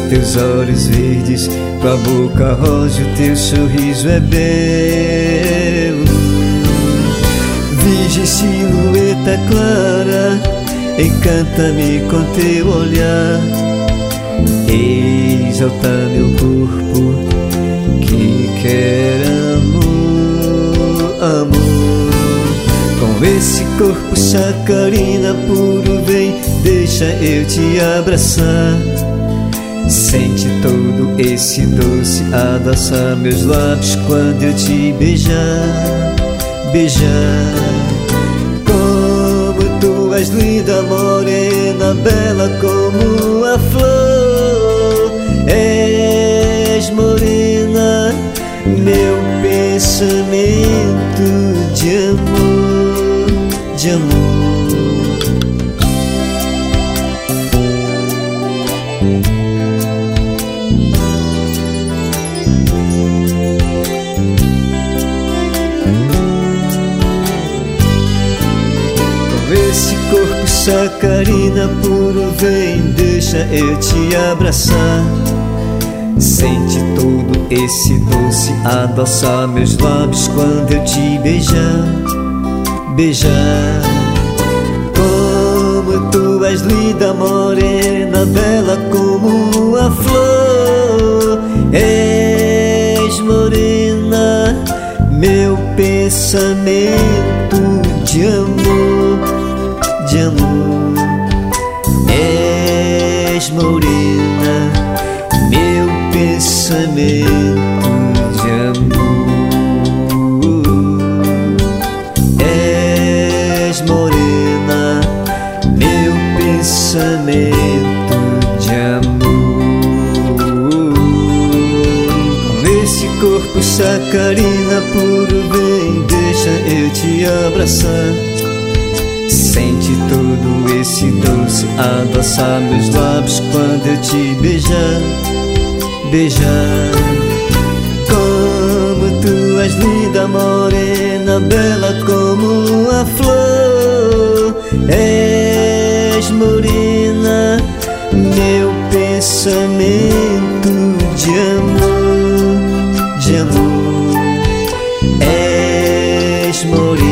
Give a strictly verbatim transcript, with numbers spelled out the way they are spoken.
teus olhos verdes, tua boca rosa, o teu sorriso é belo. Virgem silhueta clara, encanta-me com teu olhar. Exalta meu corpo que quer amor, amor. Com esse corpo sacarina puro, vem, deixa eu te abraçar. Sente todo esse doce adoçar meus lábios quando eu te beijar, beijar. Como tu és linda, morena, bela como a flor. És morena, meu pensamento de amor, de amor. Esse corpo sacarina puro, vem, deixa eu te abraçar. Sente todo esse doce adoçar meus lábios quando eu te beijar, beijar. Como tu és linda, morena, bela como a flor. És morena, meu pensamento de amor, de amor. És morena, meu pensamento de amor. És morena, meu pensamento de amor. Com esse corpo sacarina puro, vem, deixa eu te abraçar. Sente todo esse doce adoçar meus lábios quando eu te beijar, beijar. Como tu és linda, morena, bela como a flor. És morena, meu pensamento de amor, de amor. És morena,